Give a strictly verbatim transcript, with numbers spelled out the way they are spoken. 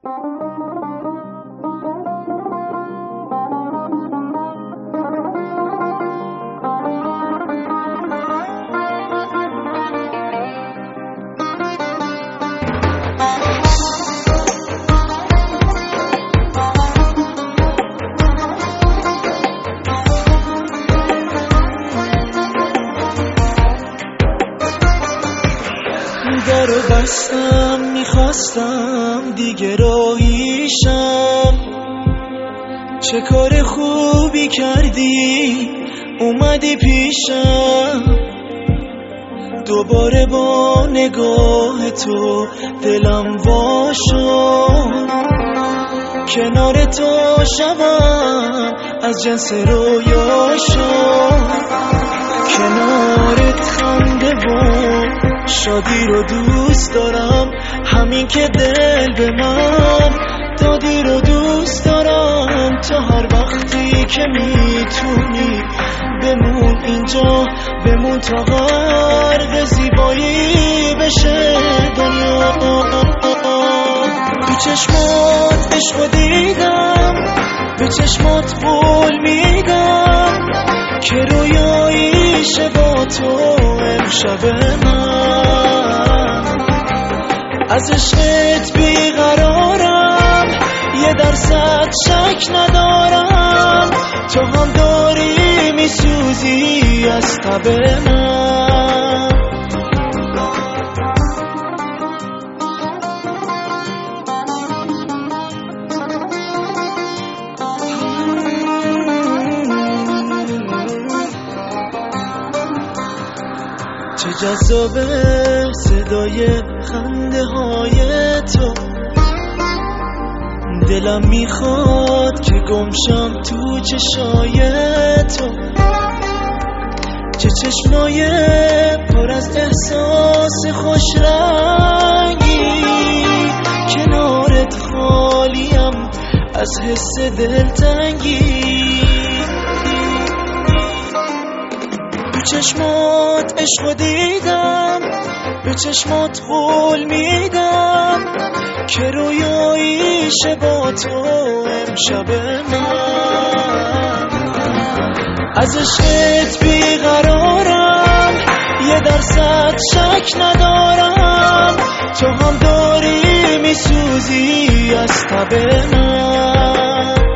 درو بستم میخواستم دیگه راهیشم، چه کار خوبی کردی اومدی پیشم، دوباره با نگاه تو دلم وا شد، کنار تو شبم از جنس رویا شد، کنارت خنده و شادی رو دوست دارم، همین که دل به من دادی رو دوست دارم، تا هر وقتی که میتونی بمون اینجا، بمون تا غرق زیبایی بشه دنیا. تو چشمات عشقو دیدم، به چشمات قول میدم که رویاییشه با تو امشب من، از عشقت بیقرارم، یه درصد شک ندارم، تو هم داری میسوزی از تب من. چه جذابه صدای خنده های تو، دلم میخواد که گمشم تو چشای تو، چه چشمای پر از احساس خوش رنگی، کنارت خالیم از حس دلتنگی، تو چشمات عشقو دیدم، به چشمات قول میدم که رویاییشه با تو امشب من، از عشقت بیقرارم، یه درصد شک ندارم، تو هم داری میسوزی از تب من.